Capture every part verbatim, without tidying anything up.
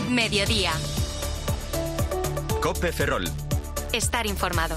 Mediodía. COPE Ferrol. Estar informado.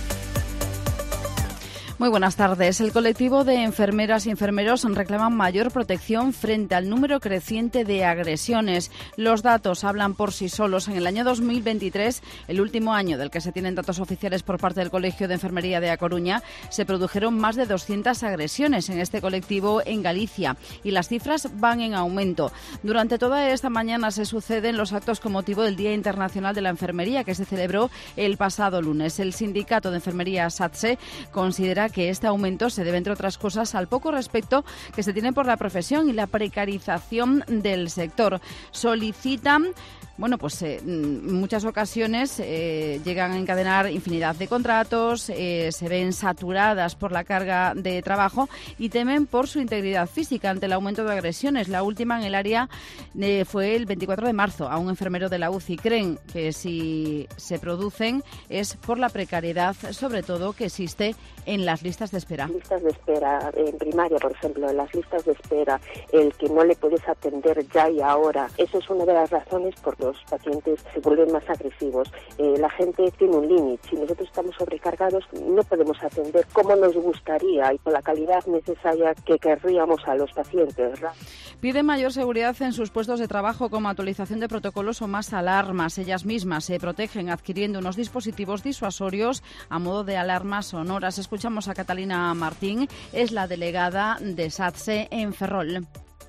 Muy buenas tardes. El colectivo de enfermeras y enfermeros reclaman mayor protección frente al número creciente de agresiones. Los datos hablan por sí solos. En el año dos mil veintitrés, el último año del que se tienen datos oficiales por parte del Colegio de Enfermería de A Coruña, se produjeron más de doscientas agresiones en este colectivo en Galicia y las cifras van en aumento. Durante toda esta mañana se suceden los actos con motivo del Día Internacional de la Enfermería, que se celebró el pasado lunes. El sindicato de enfermería SATSE considera que este aumento se debe, entre otras cosas, al poco respeto que se tiene por la profesión y la precarización del sector. Solicitan Bueno, pues eh, en muchas ocasiones eh, llegan a encadenar infinidad de contratos, eh, se ven saturadas por la carga de trabajo y temen por su integridad física ante el aumento de agresiones. La última en el área eh, fue el veinticuatro de marzo a un enfermero de la U C I. Creen que si se producen es por la precariedad, sobre todo, que existe en las listas de espera. Listas de espera en primaria, por ejemplo, en las listas de espera, el que no le puedes atender ya y ahora, eso es una de las razones por los pacientes se vuelven más agresivos. Eh, la gente tiene un límite. Si nosotros estamos sobrecargados, no podemos atender como nos gustaría y con la calidad necesaria que querríamos a los pacientes, ¿verdad? Pide mayor seguridad en sus puestos de trabajo, como actualización de protocolos o más alarmas. Ellas mismas se protegen adquiriendo unos dispositivos disuasorios a modo de alarmas sonoras. Escuchamos a Catalina Martín, es la delegada de SATSE en Ferrol.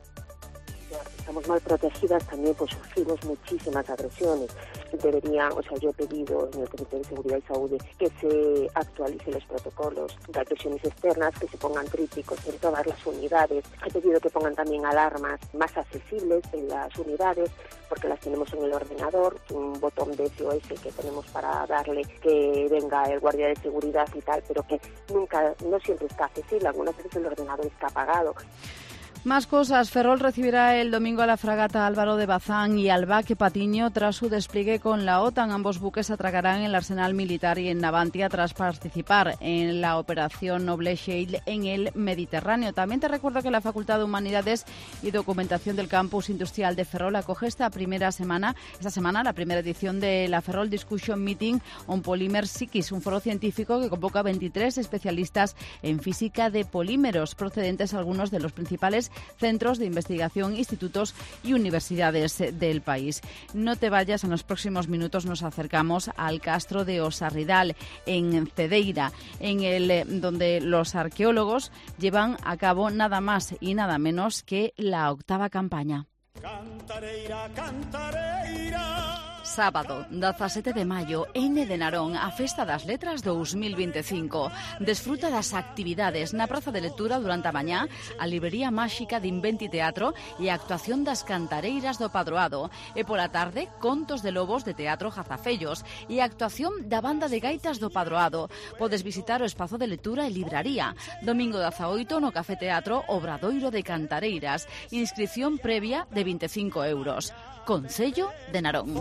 Estamos mal protegidas, también pues sufrimos muchísimas agresiones. Debería, o sea, yo he pedido en el Comité de Seguridad y Salud que se actualicen los protocolos de agresiones externas, que se pongan trípticos en todas las unidades. He pedido que pongan también alarmas más accesibles en las unidades, porque las tenemos en el ordenador, un botón de S O S que tenemos para darle que venga el guardia de seguridad y tal, pero que nunca, no siempre está accesible. Algunas veces el ordenador está apagado. Más cosas. Ferrol recibirá el domingo a la fragata Álvaro de Bazán y al Baque Patiño tras su despliegue con la OTAN. Ambos buques atracarán en el arsenal militar y en Navantia tras participar en la operación Noble Shield en el Mediterráneo. También te recuerdo que la Facultad de Humanidades y Documentación del Campus Industrial de Ferrol acoge esta primera semana, esta semana la primera edición de la Ferrol Discussion Meeting on Polymer Psiquis, un foro científico que convoca a veintitrés especialistas en física de polímeros, procedentes algunos de los principales centros de investigación, institutos y universidades del país. No te vayas, en los próximos minutos nos acercamos al castro de Osarridal, en Cedeira, en el donde los arqueólogos llevan a cabo nada más y nada menos que la octava campaña. Cantareira, cantareira. Sábado, dezasete de maio, N de Narón, a Festa das Letras dos mil veinticinco. Desfruta das actividades na Praza de Lectura durante a mañá, a Librería Máxica de Inventi Teatro e a actuación das cantareiras do Padroado. E pola tarde, contos de lobos de Teatro Jazafellos e a actuación da banda de gaitas do Padroado. Podes visitar o espazo de lectura e libraría. Domingo dezaoito no Café Teatro Obradoiro de Cantareiras. Inscripción previa de veinticinco euros. Concello de Narón.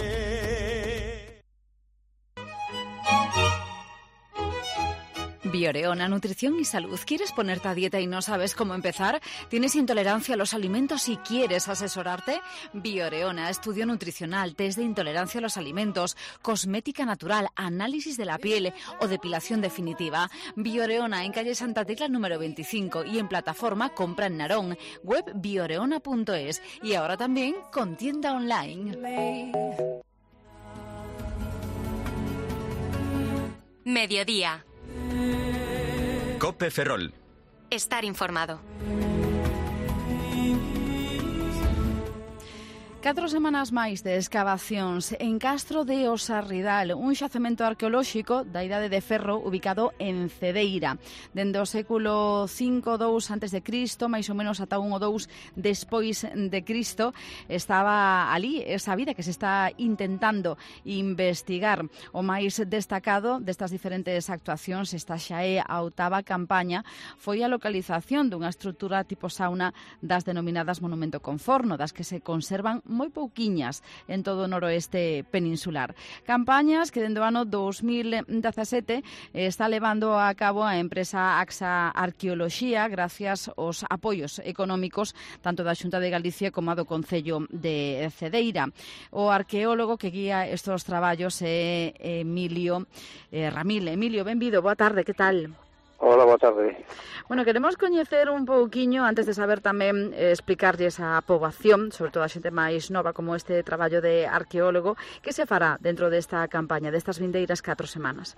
Bioreona, nutrición y salud. ¿Quieres ponerte a dieta y no sabes cómo empezar? ¿Tienes intolerancia a los alimentos y quieres asesorarte? Bioreona, estudio nutricional, test de intolerancia a los alimentos, cosmética natural, análisis de la piel o depilación definitiva. Bioreona, en calle Santa Tecla número veinticinco y en plataforma Compra en Narón, web bioreona punto es y ahora también con tienda online. Mediodía. COPE Ferrol. Estar informado. Catro semanas máis de escavacións en Castro de Osarridal, un xacemento arqueolóxico da Idade de Ferro ubicado en Cedeira. Dende o século cinco dous antes de Cristo, máis ou menos ata un ou dous despois de Cristo, estaba ali esa vida que se está intentando investigar. O máis destacado destas diferentes actuacións, esta xa é a oitava campaña, foi a localización dunha estrutura tipo sauna das denominadas monumento con forno, das que se conservan moi pouquiñas en todo o noroeste peninsular. Campañas que dende o ano dos mil dezasete está levando a cabo a empresa AXA Arqueoloxía gracias aos apoios económicos tanto da Xunta de Galicia como do Concello de Cedeira. O arqueólogo que guía estes traballos é Emilio eh, Ramil. Emilio, benvido, boa tarde, que tal? Hola, boa tarde. Bueno, queremos coñecer un pouquiño, antes de saber tamén eh, explicarlles a poboación, sobre todo a xente máis nova como este traballo de arqueólogo, que se fará dentro desta campaña, destas vindeiras catro semanas?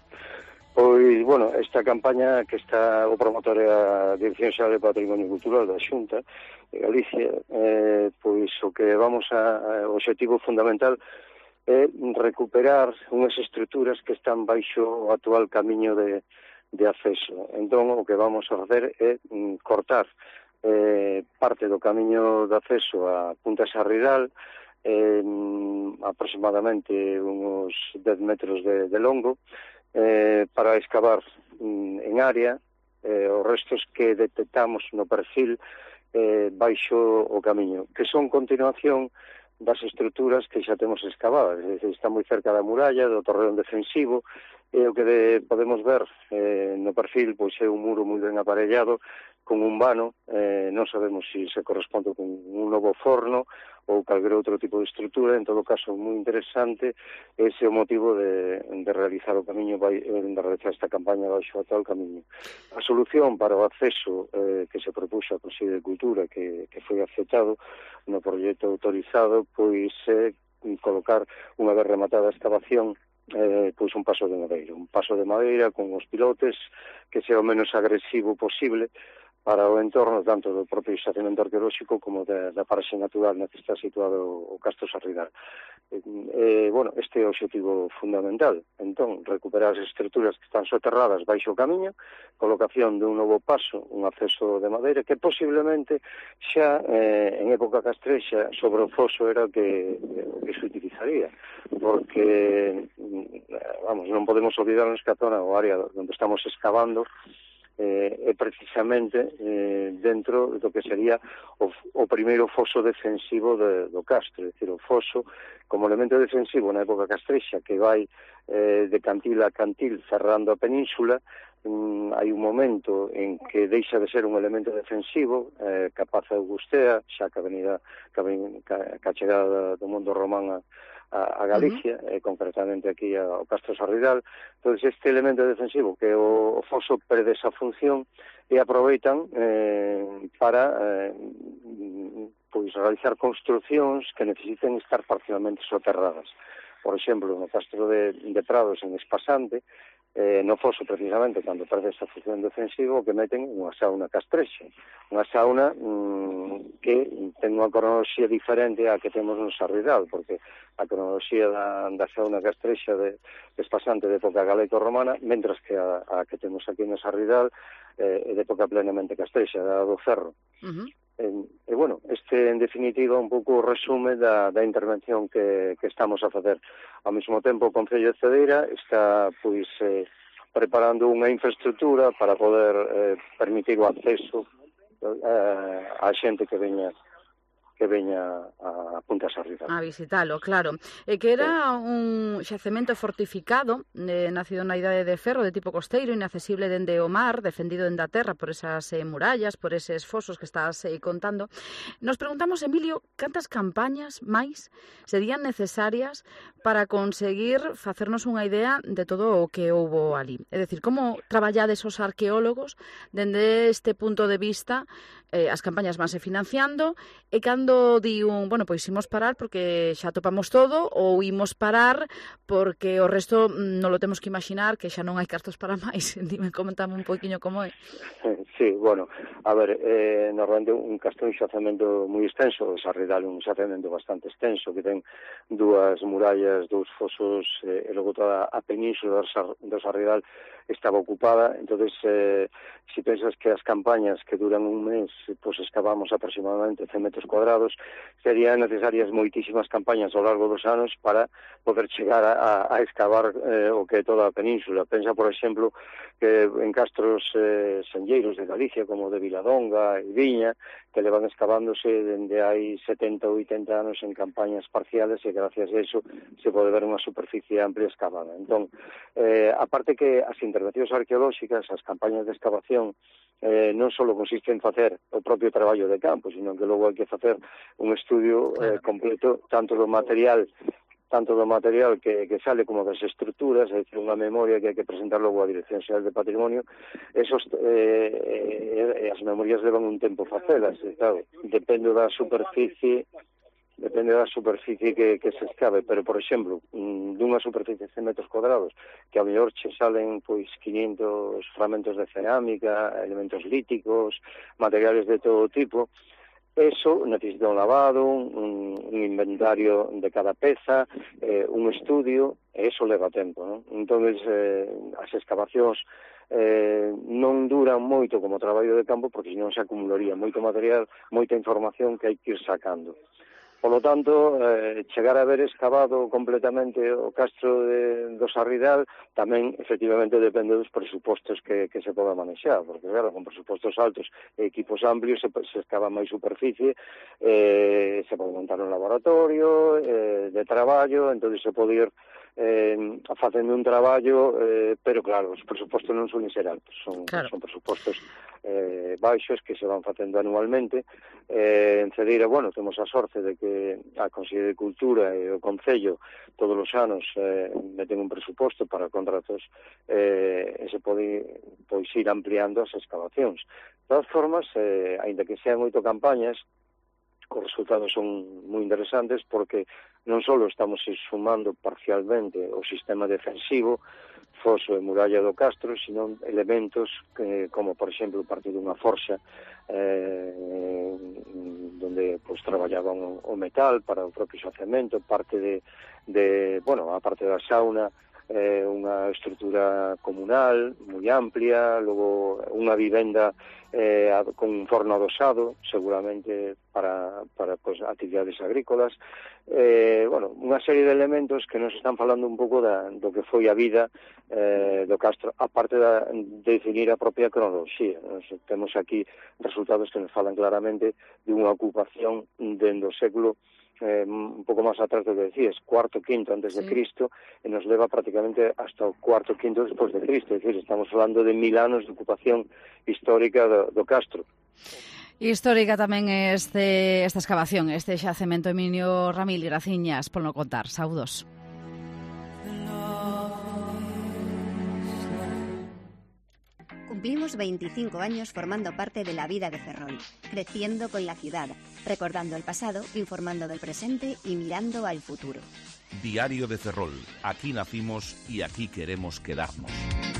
Pois, bueno, esta campaña que está o promotor é a Dirección Xeral de Patrimonio Cultural da Xunta de Galicia, eh, pois o que vamos a, o objetivo fundamental é recuperar unhas estruturas que están baixo o actual camiño de de acceso. Entón, o que vamos a facer é mm, cortar eh, parte do camiño de acceso a Punta Sarridal, eh, aproximadamente uns dez metros de, de longo, eh, para excavar mm, en área eh, os restos que detectamos no perfil eh, baixo o camiño, que son continuación das estruturas que xa temos excavadas. Está moi cerca da muralla, do torreón defensivo, e o que de, podemos ver eh, no perfil pois é un muro moi ben aparellado con un vano, eh, non sabemos se se corresponde con un novo forno ou calquer outro tipo de estrutura. En todo caso, moi interesante, ese é o motivo de, de realizar o camiño, de realizar esta campaña baixo a tal camiño. A solución para o acceso eh, que se propuxo a Consello de Cultura, que, que foi aceptado no proxecto autorizado, pois é eh, colocar, unha vez rematada a excavación, Eh, pois un paso de madeira, un paso de madeira con os pilotes que sea o menos agresivo posible para o entorno tanto do propio xacemento arqueolóxico como da, da paraxe natural na que está situado o Castro Sarridal. Eh, eh, bueno, este é o objetivo fundamental. Entón, recuperar as estruturas que están soterradas baixo o camiño, colocación de un novo paso, un acceso de madeira que posiblemente xa eh, en época castrexa sobre o foso era o que, o que se utilizaría, porque vamos, non podemos olvidarnos que a zona, o área onde estamos excavando eh, é precisamente eh, dentro do que sería o, o primeiro foso defensivo de, do Castro, é dicir, o foso como elemento defensivo na época castrexa que vai eh, de cantil a cantil cerrando a península. Mm, hai un momento en que deixa de ser un elemento defensivo, eh, capaz de Augustea, xa que a venida que a chegada do mundo román a a Galicia, uh -huh. eh, concretamente aquí ao Castro Sarridal. Entón, este elemento defensivo que o, o foso perde esa función e aproveitan eh, para eh, pois realizar construcións que necesiten estar parcialmente soterradas. Por exemplo, no Castro de, de Prados, en Espasante, eh, no foso precisamente, cando perde esa función defensiva, o que meten unha sauna castrexa. Unha sauna mmm, que ten unha cronoloxía diferente á que temos no Sarridal, porque a cronoloxía da, da sauna castrexa de, de Espasante de época galaico-romana, mentras que a, a que temos aquí no Sarridal eh, é de época plenamente castrexa, da do Ferro. Uh -huh. E, e, bueno, este, en definitiva, un pouco o resume da, da intervención que, que estamos a facer. Ao mesmo tempo, o Concello de Cedeira está, pois, eh, preparando unha infraestructura para poder eh, permitir o acceso eh, á xente que veña que veña a Punta Sarridal. A visitalo, claro. E que era un xacemento fortificado, eh, nacido na idade de ferro, de tipo costeiro, inaccesible dende o mar, defendido dende a terra por esas eh, murallas, por eses fosos que estás eh, contando. Nos preguntamos, Emilio, cantas campañas máis serían necesarias para conseguir facernos unha idea de todo o que houbo ali? É dicir, como traballades os arqueólogos dende este punto de vista? Eh, as campañas vanse financiando e cando di un, bueno, pois imos parar porque xa topamos todo ou imos parar porque o resto non lo temos que imaginar que xa non hai cartos para máis. Dime, comentame un poquinho como é. Sí, bueno, a ver, eh, normalmente un Castro é un xacemento moi extenso, o Sarridal é un xacemento bastante extenso que ten dúas murallas, dous fosos eh, e logo toda a península do Sarridal estaba ocupada. Entonces, eh, si pensas que as campañas que duran un mes, pois excavamos aproximadamente cen metros cuadrados, serían necesarias moitísimas campañas ao largo dos anos para poder chegar a, a excavar eh, o que é toda a península. Pensa, por exemplo, que en castros eh, senlleiros de Galicia, como de Viladonga e Viña, que levan excavándose dende hai setenta ou oitenta anos en campañas parciales e gracias a eso se pode ver unha superficie amplia excavada. Entón, eh, aparte que as intervencións arqueolóxicas, as campañas de excavación, eh, non só consiste en facer o propio traballo de campo, sino que logo hai que facer un estudio eh, completo tanto do material tanto do material que, que sale como das estruturas, é dicir, unha memoria que hai que presentar logo á Dirección Xeral de Patrimonio. Esos, eh, eh, as memorias levan un tempo facelas, e, claro, depende da superficie depende da superficie que, que se escave, pero, por exemplo, dunha superficie de cen metros cuadrados, que a mellor che salen pois quinientos fragmentos de cerámica, elementos líticos, materiales de todo tipo. Eso necesita un lavado, un, un inventario de cada peza, eh, un estudio, e eso leva tempo, non? Entón, eh, as excavacións eh, non duran moito como traballo de campo, porque senón se acumularía moito material, moita información que hai que ir sacando. Por lo tanto, eh, chegar a ver excavado completamente o castro de, do Sarridal tamén, efectivamente, depende dos presupostos que, que se poda manexar, porque, claro, con presupostos altos e equipos amplios se, se excava máis superficie, eh, se pode montar un laboratorio eh, de traballo, entón se pode ir eh, facendo un traballo, eh, pero, claro, os presupostos non son ser altos, son, claro. son presupostos eh, baixos que se van facendo anualmente. Eh, en Cedeira, bueno, temos a sorte de que a Consellería de Cultura e o Concello todos os anos eh, meten un presuposto para contratos eh, e se pode pois ir ampliando as excavacións. De todas formas, eh, aínda que sean oito campañas, os resultados son moi interesantes porque non só estamos sumando parcialmente o sistema defensivo, foso e muralla do castro, sino elementos que, como, por exemplo, parte dunha forxa eh, donde pues, traballaban o metal para o propio xacemento, parte de, de bueno, a parte da sauna, eh, unha estrutura comunal moi amplia, logo unha vivenda eh, con un forno adosado, seguramente para, para pues, actividades agrícolas, eh, bueno, unha serie de elementos que nos están falando un pouco da, do que foi a vida eh, do castro, aparte da, de definir a propia cronoloxía. Nos, temos aquí resultados que nos falan claramente de unha ocupación dende o século Eh, un pouco máis atrás do que decías, cuarto, quinto antes sí. de Cristo, e nos leva prácticamente hasta o cuarto, quinto despois de Cristo, é dicir, estamos falando de mil anos de ocupación histórica do, do castro. Histórica tamén este, esta excavación, este xacemento. Emilio Ramil, graciñas por non contar, saudos. Cumplimos veinticinco años formando parte de la vida de Ferrol, creciendo con la ciudad, recordando el pasado, informando del presente y mirando al futuro. Diario de Ferrol. Aquí nacimos y aquí queremos quedarnos.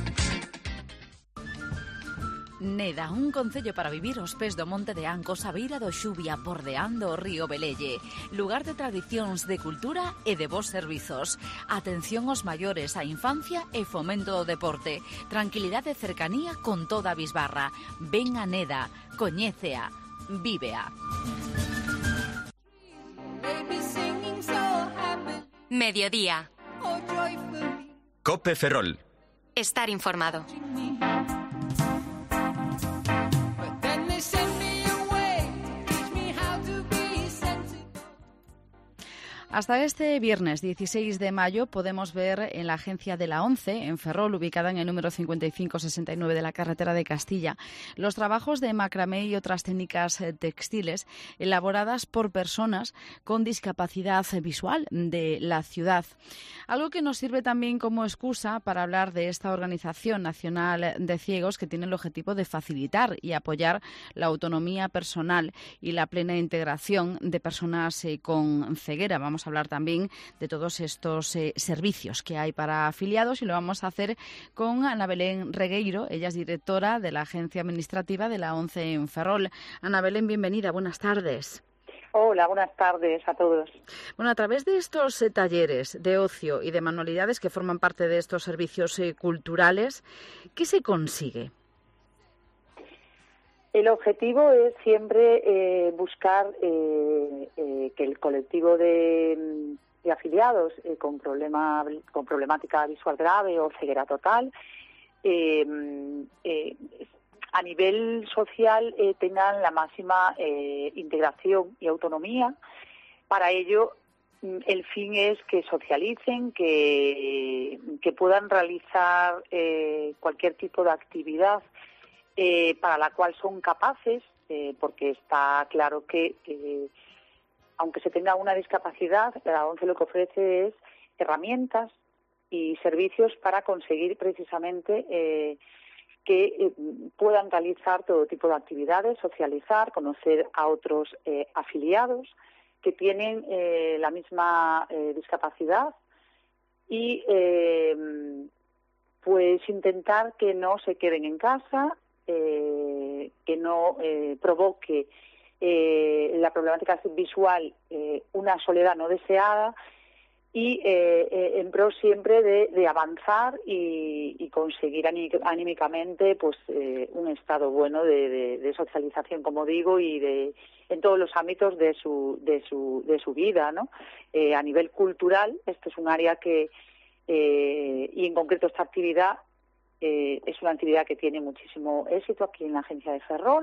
Neda, un concello para vivir aos pés do Monte de Ancos, a beira do Xubia, bordeando o río Velelle. Lugar de tradicións, de cultura e de bons servizos. Atención aos maiores, a infancia e fomento do deporte. Tranquilidade e cercanía con toda a bisbarra. Ven a Neda, coñécea, vívea. Mediodía. Cope Ferrol. Estar informado. Hasta este viernes dieciséis de mayo podemos ver en la agencia de la ONCE, en Ferrol, ubicada en el número cincuenta y cinco sesenta y nueve de la carretera de Castilla, los trabajos de macramé y otras técnicas textiles elaboradas por personas con discapacidad visual de la ciudad. Algo que nos sirve también como excusa para hablar de esta Organización Nacional de Ciegos, que tiene el objetivo de facilitar y apoyar la autonomía personal y la plena integración de personas eh, con ceguera. Vamos a hablar también de todos estos eh, servicios que hay para afiliados y lo vamos a hacer con Ana Belén Regueiro. Ella es directora de la Agencia Administrativa de la ONCE en Ferrol. Ana Belén, bienvenida, buenas tardes. Hola, buenas tardes a todos. Bueno, a través de estos eh, talleres de ocio y de manualidades que forman parte de estos servicios eh, culturales, ¿qué se consigue? El objetivo es siempre eh, buscar eh, eh, que el colectivo de, de afiliados eh, con, problema, con problemática visual grave o ceguera total eh, eh, a nivel social eh, tengan la máxima eh, integración y autonomía. Para ello, el fin es que socialicen, que, que puedan realizar eh, cualquier tipo de actividad eh, para la cual son capaces, eh, porque está claro que, eh, aunque se tenga una discapacidad, la ONCE lo que ofrece es herramientas y servicios para conseguir precisamente eh, que eh, puedan realizar todo tipo de actividades, socializar, conocer a otros eh, afiliados que tienen eh, la misma eh, discapacidad y eh, pues intentar que no se queden en casa, eh, que no eh, provoque eh, la problemática visual eh, una soledad no deseada y eh, eh, en pro siempre de, de avanzar y, y conseguir anímicamente pues eh, un estado bueno de, de, de socialización, como digo, y de en todos los ámbitos de su de su de su vida, ¿no? Eh, a nivel cultural, esto es un área que eh, y en concreto esta actividad eh, es una actividad que tiene muchísimo éxito aquí en la agencia de Ferrol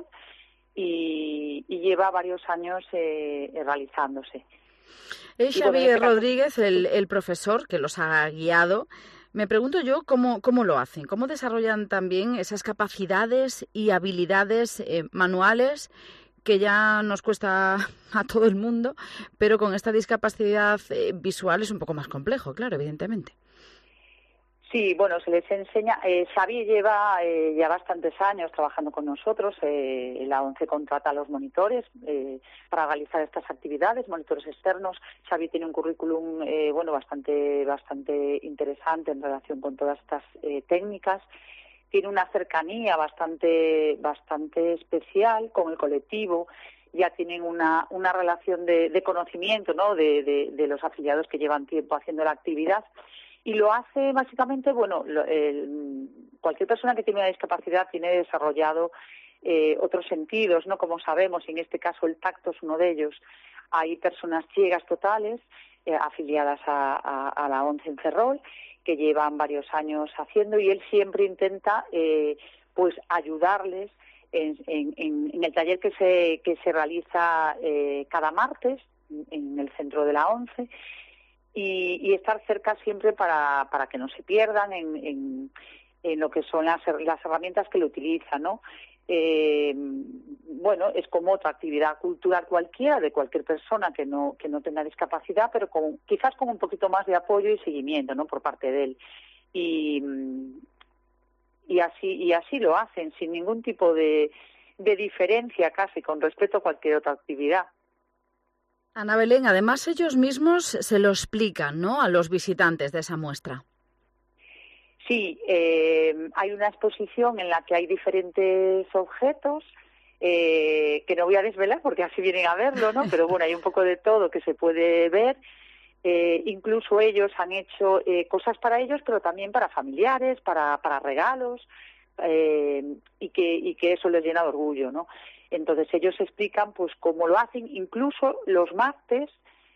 y, y lleva varios años eh, realizándose. Es Xavier Rodríguez, el, el profesor que los ha guiado. Me pregunto yo cómo, cómo lo hacen, cómo desarrollan también esas capacidades y habilidades eh, manuales que ya nos cuesta a todo el mundo, pero con esta discapacidad eh, visual es un poco más complejo, claro, evidentemente. Sí, bueno, se les enseña. Eh, Xavi lleva eh, ya bastantes años trabajando con nosotros. Eh, la ONCE contrata a los monitores eh, para realizar estas actividades, monitores externos. Xavi tiene un currículum eh, bueno bastante bastante interesante en relación con todas estas eh, técnicas. Tiene una cercanía bastante bastante especial con el colectivo. Ya tienen una una relación de, de conocimiento, ¿no? de, de, de los afiliados que llevan tiempo haciendo la actividad. Y lo hace básicamente, bueno, lo, el, cualquier persona que tiene una discapacidad tiene desarrollado eh, otros sentidos, ¿no? Como sabemos, y en este caso el tacto es uno de ellos. Hay personas ciegas totales eh, afiliadas a, a, a la ONCE en Ferrol que llevan varios años haciendo y él siempre intenta eh, pues ayudarles en, en, en el taller que se, que se realiza eh, cada martes en el centro de la ONCE. Y, y estar cerca siempre para, para que no se pierdan en, en, en lo que son las, las herramientas que lo utilizan, ¿no? Eh, bueno, es como otra actividad cultural cualquiera de cualquier persona que no que no tenga discapacidad, pero con, quizás con un poquito más de apoyo y seguimiento, ¿no? Por parte de él. Y, y así y así lo hacen sin ningún tipo de, de diferencia casi con respecto a cualquier otra actividad. Ana Belén, además ellos mismos se lo explican, ¿no?, a los visitantes de esa muestra. Sí, eh, hay una exposición en la que hay diferentes objetos eh, que no voy a desvelar porque así vienen a verlo, ¿no? Pero bueno, hay un poco de todo que se puede ver. Eh, incluso ellos han hecho eh, cosas para ellos, pero también para familiares, para, para regalos, eh, y que y que eso les llena de orgullo, ¿no? Entonces ellos explican pues cómo lo hacen, incluso los martes,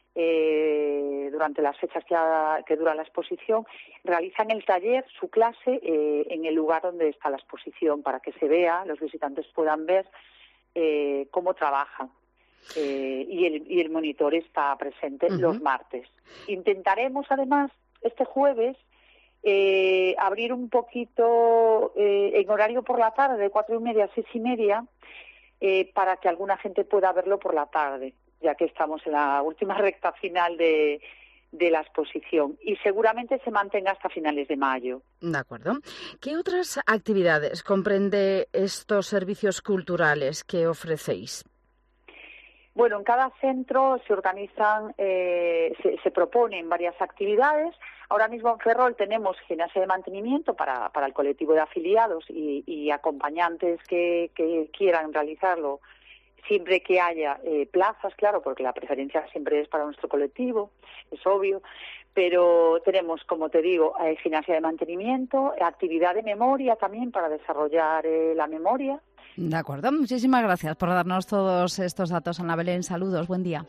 eh, durante las fechas que, ha, que dura la exposición, realizan el taller, su clase, eh, en el lugar donde está la exposición, para que se vea, los visitantes puedan ver eh, cómo trabajan. Eh, y, el, y el monitor está presente uh-huh. los martes. Intentaremos además este jueves eh, abrir un poquito eh, en horario por la tarde, de cuatro y media a seis y media, Eh, para que alguna gente pueda verlo por la tarde, ya que estamos en la última recta final de, de la exposición. Y seguramente se mantenga hasta finales de mayo. De acuerdo. ¿Qué otras actividades comprende estos servicios culturales que ofrecéis? Bueno, en cada centro se organizan, eh, se, se proponen varias actividades. Ahora mismo en Ferrol tenemos gimnasia de mantenimiento para, para el colectivo de afiliados y, y acompañantes que, que quieran realizarlo, siempre que haya eh, plazas, claro, porque la preferencia siempre es para nuestro colectivo, es obvio. Pero tenemos, como te digo, eh, gimnasia de mantenimiento, actividad de memoria también para desarrollar eh, la memoria. De acuerdo, muchísimas gracias por darnos todos estos datos, Ana Belén. Saludos, buen día.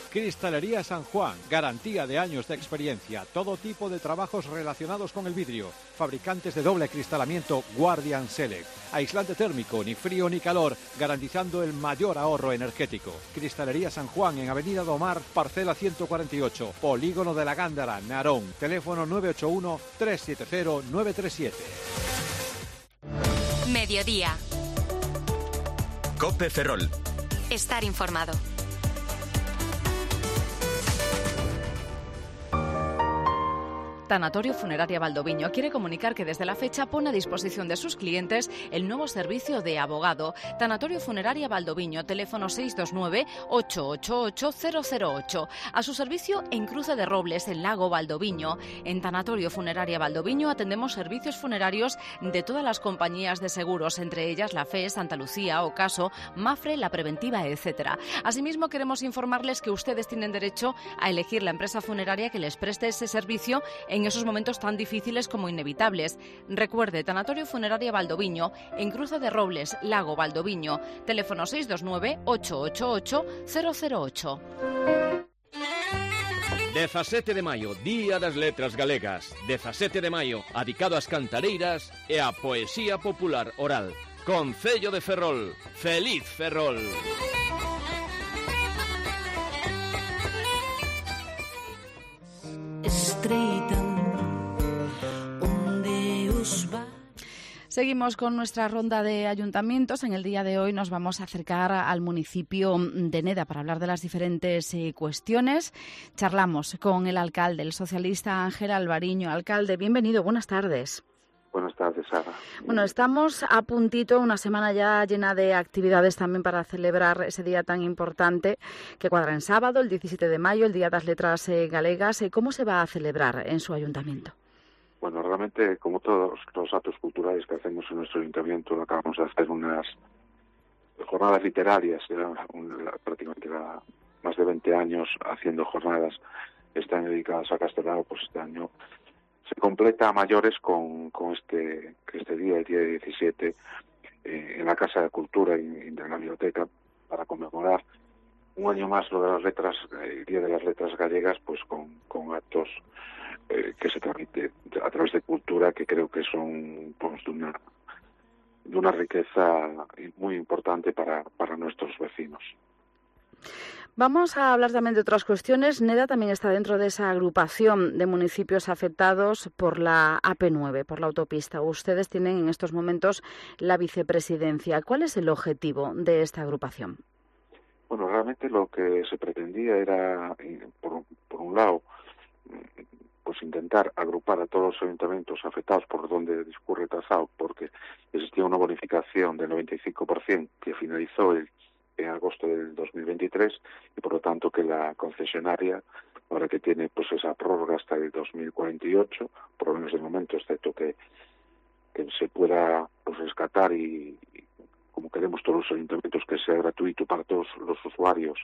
Cristalería San Juan, garantía de años de experiencia, todo tipo de trabajos relacionados con el vidrio. Fabricantes de doble acristalamiento Guardian Select. Aislante térmico, ni frío ni calor, garantizando el mayor ahorro energético. Cristalería San Juan en Avenida Domar, parcela ciento cuarenta y ocho, Polígono de la Gándara, Narón. Teléfono nueve ocho uno, tres siete cero, nueve tres siete. Mediodía. Cope Ferrol. Estar informado. Tanatorio Funeraria Valdoviño quiere comunicar que desde la fecha pone a disposición de sus clientes el nuevo servicio de abogado. Tanatorio Funeraria Valdoviño, teléfono seis dos nueve, ocho ocho ocho, cero cero ocho. A su servicio en Cruce de Robles, en Lago Valdoviño. En Tanatorio Funeraria Valdoviño atendemos servicios funerarios de todas las compañías de seguros, entre ellas la F E, Santa Lucía, Ocaso, Mafre, La Preventiva, etcétera. Asimismo, queremos informarles que ustedes tienen derecho a elegir la empresa funeraria que les preste ese servicio en en esos momentos tan difíciles como inevitables. Recuerde, Tanatorio Funeraria Valdoviño, en Cruce de Robles, Lago Valdoviño, teléfono seis dos nueve, ocho ocho ocho, cero cero ocho. dezasete de maio, Día das Letras Galegas. dezasete de maio, adicado ás cantareiras e á poesía popular oral. Concello de Ferrol. Feliz Ferrol. Seguimos con nuestra ronda de ayuntamientos. En el día de hoy nos vamos a acercar al municipio de Neda para hablar de las diferentes eh, cuestiones. Charlamos con el alcalde, el socialista Ángel Alvariño. Alcalde, bienvenido, buenas tardes. Buenas tardes, Sara. Bueno, estamos a puntito, una semana ya llena de actividades también para celebrar ese día tan importante que cuadra en sábado, el diecisiete de mayo, el Día das Letras eh, Galegas. ¿Cómo se va a celebrar en su ayuntamiento? Bueno, realmente, como todos los actos culturales que hacemos en nuestro ayuntamiento, acabamos de hacer unas jornadas literarias, era una, prácticamente era más de veinte años haciendo jornadas, este año dedicadas a Castelao, pues este año se completa a mayores con, con este este día, el día diecisiete, eh, en la Casa de Cultura y, y de la Biblioteca, para conmemorar un año más lo de las letras, el Día de las Letras Gallegas, pues con, con actos eh, que se transmite a través de cultura, que creo que son pues, de una de una riqueza muy importante para, para nuestros vecinos. Vamos a hablar también de otras cuestiones. Neda también está dentro de esa agrupación de municipios afectados por la A P nueve, por la autopista. Ustedes tienen en estos momentos la vicepresidencia. ¿Cuál es el objetivo de esta agrupación? Bueno, realmente lo que se pretendía era, por, por un lado, pues intentar agrupar a todos los ayuntamientos afectados por donde discurre el trazado, porque existía una bonificación del noventa y cinco por ciento que finalizó el, en agosto del dos mil veintitrés y por lo tanto que la concesionaria, ahora que tiene pues esa prórroga hasta el dos mil cuarenta y ocho, por lo menos de momento, excepto que, que se pueda pues rescatar y, y como queremos todos los ayuntamientos, que sea gratuito para todos los usuarios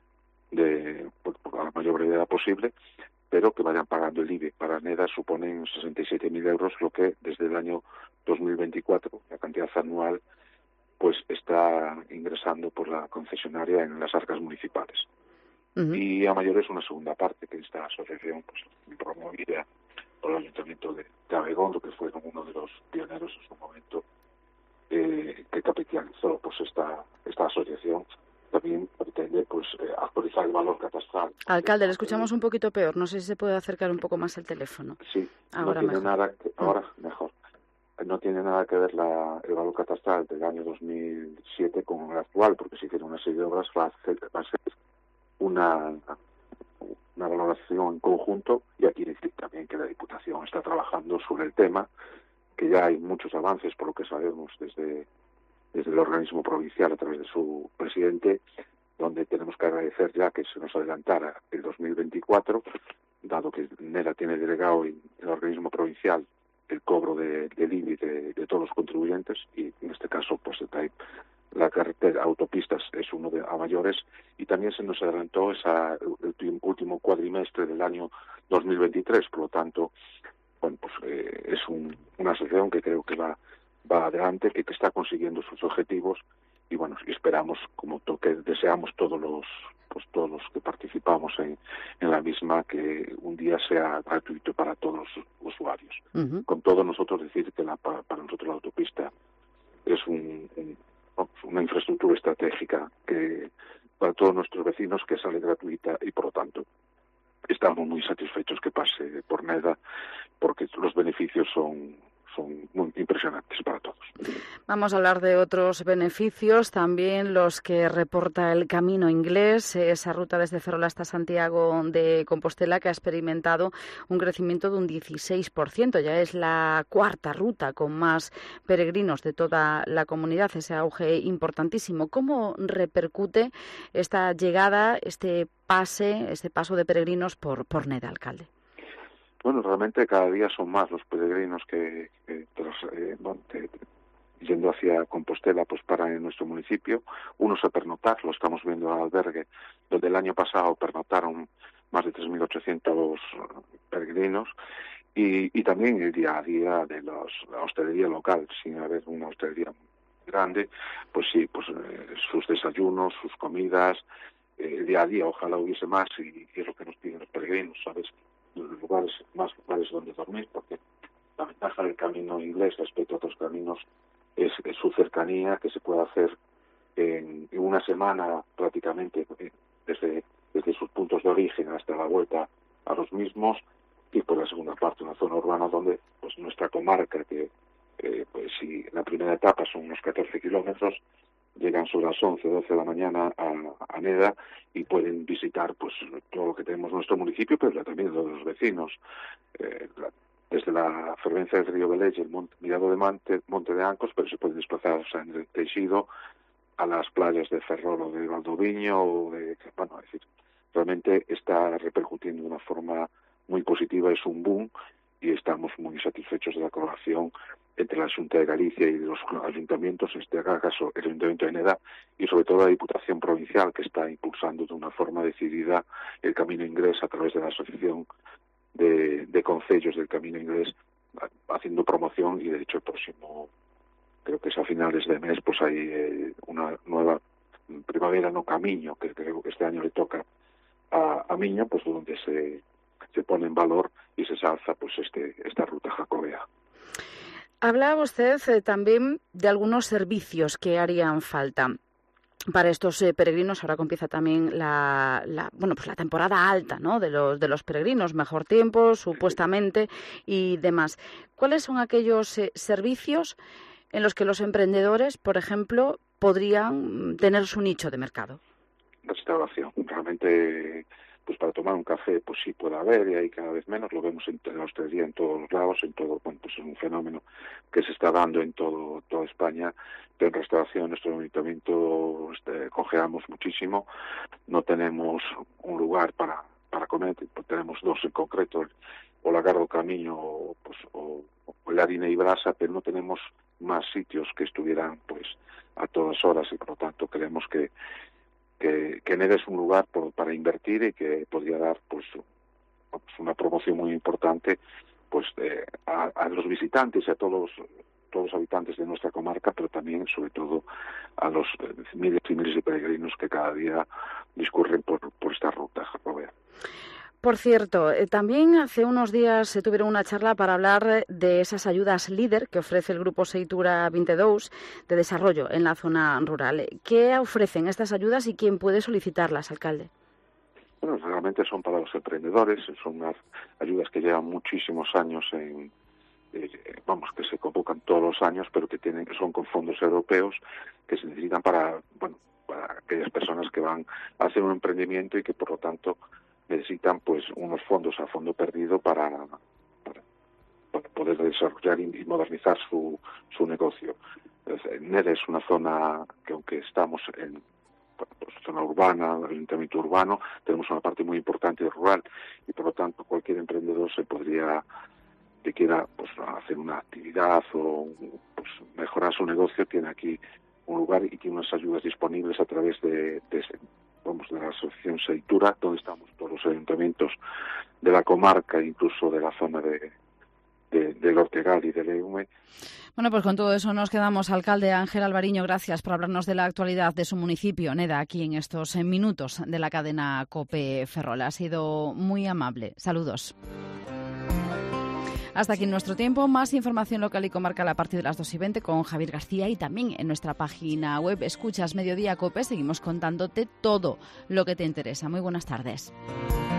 de por, por la mayor brevedad posible, pero que vayan pagando el I B E. Para Neda suponen sesenta y siete mil euros, lo que desde el año dos mil veinticuatro, la cantidad anual, pues está ingresando por la concesionaria en las arcas municipales. Uh-huh. Y a mayores una segunda parte, que esta asociación pues promovida por el Ayuntamiento de, de Abegondo, que fue uno de los pioneros en su momento, eh, que capitalizó pues esta esta asociación. También pretende pues eh, actualizar el valor catastral. Alcalde, le escuchamos un poquito peor. No sé si se puede acercar un poco más el teléfono. Sí, ahora no tiene mejor. Nada que, ahora mejor. No tiene nada que ver la, el valor catastral del año dos mil siete con el actual, porque se hicieron una serie de obras, va a ser, va a ser una, una valoración en conjunto, y aquí decir también que la Diputación está trabajando sobre el tema, que ya hay muchos avances, por lo que sabemos, desde desde el organismo provincial a través de su presidente, donde tenemos que agradecer ya que se nos adelantara el dos mil veinticuatro, dado que Neda tiene delegado en el organismo provincial el cobro de, del I B I de, de todos los contribuyentes, y en este caso pues la carretera autopistas es uno de a mayores, y también se nos adelantó esa, el último cuadrimestre del año dos mil veintitrés, por lo tanto, bueno, pues eh, es un, una asociación que creo que va va adelante, que, que está consiguiendo sus objetivos y bueno, esperamos, como to que deseamos todos los pues todos los que participamos en, en la misma, que un día sea gratuito para todos los usuarios. Uh-huh. Con todo, nosotros decir que la, para, para nosotros la autopista es un, un, una infraestructura estratégica que para todos nuestros vecinos, que sale gratuita, y por lo tanto estamos muy satisfechos que pase por Neda, porque los beneficios son son muy impresionantes para todos. Vamos a hablar de otros beneficios, también los que reporta el Camino Inglés, esa ruta desde Ferrol hasta Santiago de Compostela, que ha experimentado un crecimiento de un dieciséis por ciento. Ya es la cuarta ruta con más peregrinos de toda la comunidad, ese auge importantísimo. ¿Cómo repercute esta llegada, este pase, este paso de peregrinos por, por Neda, alcalde? Bueno, realmente cada día son más los peregrinos que, que tras, eh, bueno, que, yendo hacia Compostela, pues paran en nuestro municipio. Unos a pernoctar, lo estamos viendo al albergue, donde el año pasado pernotaron más de tres mil ochocientos peregrinos, y, y también el día a día de los, la hostelería local, sin haber una hostelería grande, pues sí, pues eh, sus desayunos, sus comidas, eh, el día a día, ojalá hubiese más, y, y es lo que nos piden los peregrinos, ¿sabes? Lugares, más lugares donde dormir, porque la ventaja del Camino Inglés respecto a otros caminos es, es su cercanía, que se puede hacer en, en una semana prácticamente, desde, desde sus puntos de origen hasta la vuelta a los mismos, y por la segunda parte una zona urbana donde pues nuestra comarca, que eh, pues si la primera etapa son unos catorce kilómetros, llegan sobre las once, doce de la mañana a, a Neda, y pueden visitar pues todo lo que tenemos en nuestro municipio, pero también todos los vecinos, eh, la, desde la fervencia del río Belelle, el monte, Mirado de Monte, Monte de Ancos, pero se pueden desplazar, o sea, en el Teixido, a las playas de Ferrol o de Valdoviño, o de, bueno, es decir, realmente está repercutiendo de una forma muy positiva, es un boom, y estamos muy satisfechos de la colaboración entre la Xunta de Galicia y los ayuntamientos, en este caso el Ayuntamiento de Neda, y sobre todo la Diputación Provincial, que está impulsando de una forma decidida el Camino Inglés a través de la Asociación de, de Concellos del Camino Inglés, haciendo promoción, y de hecho el próximo, creo que es a finales de mes, pues hay eh, una nueva Primavera no Camiño, que creo que este año le toca a, a Miño, pues donde se, se pone en valor y se salza pues este esta ruta jacobea. Hablaba usted eh, también de algunos servicios que harían falta para estos eh, peregrinos. Ahora comienza también la, la bueno pues la temporada alta, ¿no?, de los de los peregrinos, mejor tiempo supuestamente y demás. ¿Cuáles son aquellos eh, servicios en los que los emprendedores, por ejemplo, podrían tener su nicho de mercado? Restauración, realmente. Pues para tomar un café, pues sí puede haber, y hay cada vez menos, lo vemos en la hostelería en todos los lados, en todo, bueno, pues es un fenómeno que se está dando en todo toda España, pero en restauración, en nuestro ayuntamiento este, cojeamos muchísimo, no tenemos un lugar para, para comer, pues tenemos dos en concreto, el, o Lagardo Camino, pues, o, o el Harina y Brasa, pero no tenemos más sitios que estuvieran pues a todas horas, y por lo tanto creemos que que, que Neda es un lugar por, para invertir, y que podría dar pues, pues una promoción muy importante pues eh, a, a los visitantes y a todos todos los habitantes de nuestra comarca, pero también sobre todo a los eh, miles y miles de peregrinos que cada día discurren por, por esta ruta jacobea. Por cierto, eh, también hace unos días se tuvieron una charla para hablar de esas ayudas líder que ofrece el Grupo Seitura veintidós de desarrollo en la zona rural. ¿Qué ofrecen estas ayudas y quién puede solicitarlas, alcalde? Bueno, realmente son para los emprendedores, son unas ayudas que llevan muchísimos años en, eh, vamos, que se convocan todos los años, pero que tienen, son con fondos europeos que se necesitan para, bueno, para aquellas personas que van a hacer un emprendimiento y que por lo tanto necesitan pues unos fondos a fondo perdido para, para, para poder desarrollar y modernizar su, su negocio. Neda es una zona que, aunque estamos en pues, zona urbana, ayuntamiento urbano, tenemos una parte muy importante de rural, y por lo tanto cualquier emprendedor se podría, que quiera pues hacer una actividad o pues mejorar su negocio, tiene aquí un lugar y tiene unas ayudas disponibles a través de, de vamos, de la Asociación Seitura, donde estamos todos los ayuntamientos de la comarca, incluso de la zona de, de, del Ortegal y del Eume. Bueno, pues con todo eso nos quedamos. Alcalde Ángel Alvariño, gracias por hablarnos de la actualidad de su municipio, Neda, aquí en estos minutos de la cadena COPE Ferrol. Ha sido muy amable. Saludos. Hasta aquí nuestro tiempo. Más información local y comarcal a partir de las dos y veinte con Javier García y también en nuestra página web Escuchas Mediodía COPE. Seguimos contándote todo lo que te interesa. Muy buenas tardes.